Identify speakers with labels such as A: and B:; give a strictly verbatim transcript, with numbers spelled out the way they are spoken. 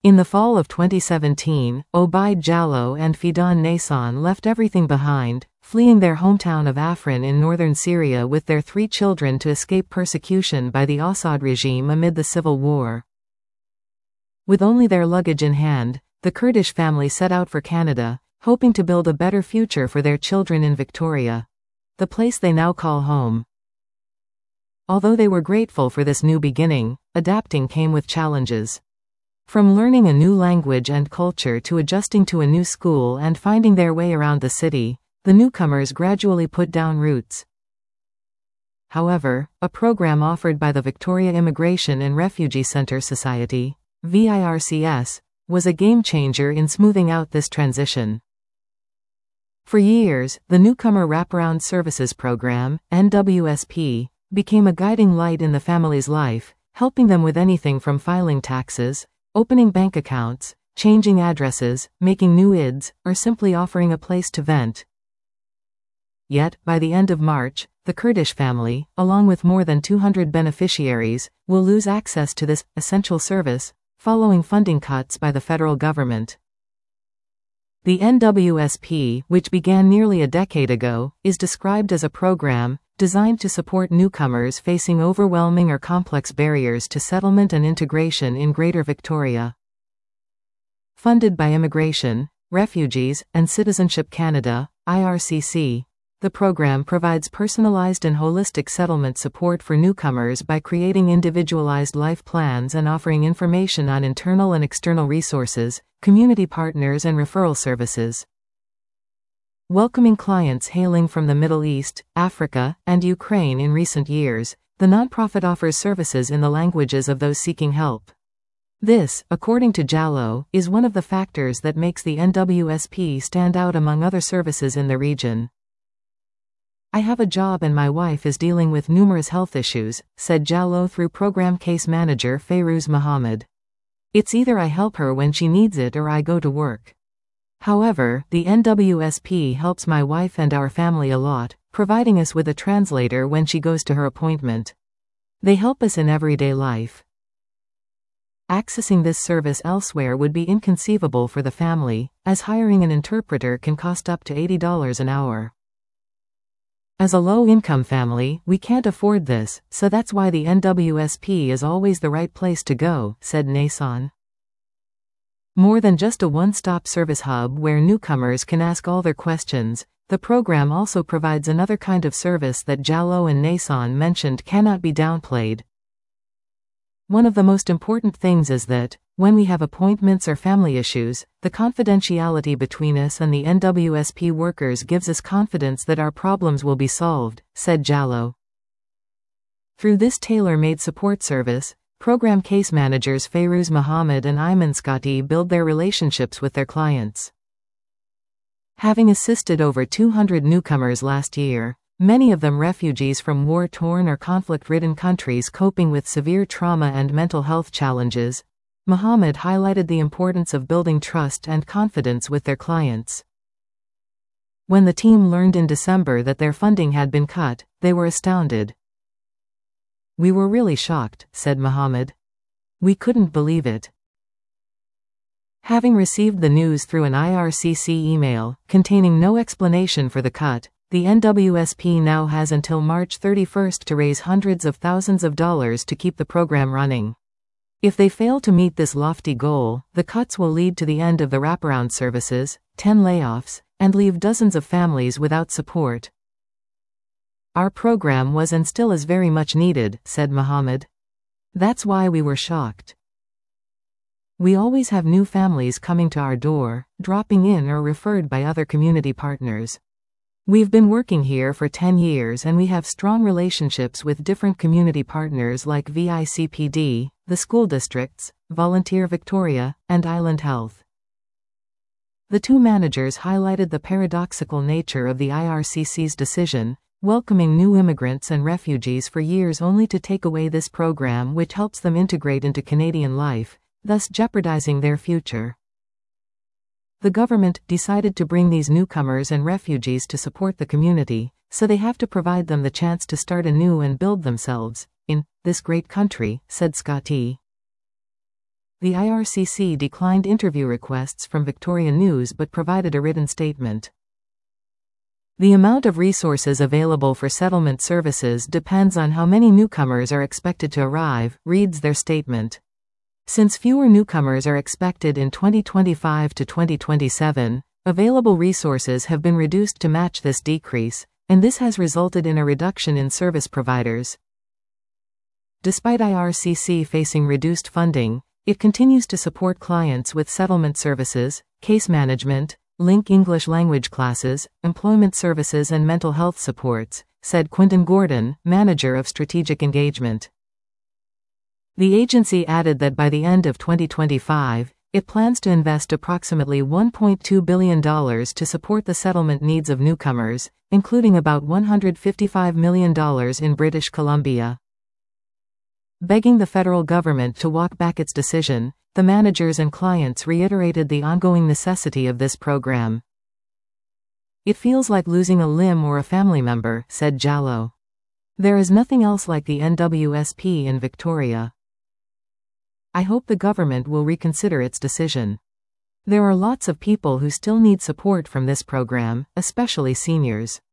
A: In the fall of twenty seventeen, Obaid Jallow and Fidan Nason left everything behind, fleeing their hometown of Afrin in northern Syria with their three children to escape persecution by the Assad regime amid the civil war. With only their luggage in hand, the Kurdish family set out for Canada, hoping to build a better future for their children in Victoria, the place they now call home. Although they were grateful for this new beginning, adapting came with challenges. From learning a new language and culture to adjusting to a new school and finding their way around the city, the newcomers gradually put down roots. However, a program offered by the Victoria Immigration and Refugee Centre Society, V I R C S, was a game-changer in smoothing out this transition. For years, the Newcomer Wraparound Services Program, N W S P, became a guiding light in the family's life, helping them with anything from filing taxes, opening bank accounts, changing addresses, making new I Ds, or simply offering a place to vent. Yet, by the end of March, the Kurdish family, along with more than two hundred beneficiaries, will lose access to this essential service, following funding cuts by the federal government. The N W S P, which began nearly a decade ago, is described as a program designed to support newcomers facing overwhelming or complex barriers to settlement and integration in Greater Victoria. Funded by Immigration, Refugees, and Citizenship Canada, I R C C, the program provides personalized and holistic settlement support for newcomers by creating individualized life plans and offering information on internal and external resources, community partners and referral services. Welcoming clients hailing from the Middle East, Africa, and Ukraine in recent years, the nonprofit offers services in the languages of those seeking help. This, according to Jallow, is one of the factors that makes the N W S P stand out among other services in the region. "I have a job and my wife is dealing with numerous health issues," said Jallow through program case manager Fayrouz Mohammed. "It's either I help her when she needs it or I go to work. However, the N W S P helps my wife and our family a lot, providing us with a translator when she goes to her appointment. They help us in everyday life." Accessing this service elsewhere would be inconceivable for the family, as hiring an interpreter can cost up to eighty dollars an hour. "As a low-income family, we can't afford this, so that's why the N W S P is always the right place to go," said Nason. More than just a one-stop service hub where newcomers can ask all their questions, the program also provides another kind of service that Jallow and Nason mentioned cannot be downplayed. "One of the most important things is that, when we have appointments or family issues, the confidentiality between us and the N W S P workers gives us confidence that our problems will be solved," said Jallow. Through this tailor-made support service, program case managers Fayrouz Mohammed and Ayman Scotty build their relationships with their clients. Having assisted over two hundred newcomers last year, many of them refugees from war-torn or conflict-ridden countries coping with severe trauma and mental health challenges, Mohammed highlighted the importance of building trust and confidence with their clients. When the team learned in December that their funding had been cut, they were astounded. "We were really shocked," said Mohammed. "We couldn't believe it." Having received the news through an I R C C email, containing no explanation for the cut, the N W S P now has until March thirty-first to raise hundreds of thousands of dollars to keep the program running. If they fail to meet this lofty goal, the cuts will lead to the end of the wraparound services, ten layoffs, and leave dozens of families without support. "Our program was and still is very much needed," said Mohammed. "That's why we were shocked. We always have new families coming to our door, dropping in or referred by other community partners. We've been working here for ten years and we have strong relationships with different community partners like V I C P D, the school districts, Volunteer Victoria, and Island Health." The two managers highlighted the paradoxical nature of the I R C C's decision, welcoming new immigrants and refugees for years only to take away this program which helps them integrate into Canadian life, thus jeopardizing their future. The government decided to bring these newcomers and refugees to support the community, so they have to provide them the chance to start anew and build themselves in this great country, said Scotty. The I R C C declined interview requests from Victoria News but provided a written statement. The amount of resources available for settlement services depends on how many newcomers are expected to arrive, reads their statement. Since fewer newcomers are expected in twenty twenty-five to twenty twenty-seven, available resources have been reduced to match this decrease, and this has resulted in a reduction in service providers. Despite I R C C facing reduced funding, it continues to support clients with settlement services, case management, Link English language classes, employment services and mental health supports, said Quinton Gordon, manager of strategic engagement. The agency added that by the end of twenty twenty-five, it plans to invest approximately one point two billion dollars to support the settlement needs of newcomers, including about one hundred fifty-five million dollars in British Columbia. Begging the federal government to walk back its decision, the managers and clients reiterated the ongoing necessity of this program. It feels like losing a limb or a family member, said Jallow. There is nothing else like the N W S P in Victoria. I hope the government will reconsider its decision. There are lots of people who still need support from this program, especially seniors.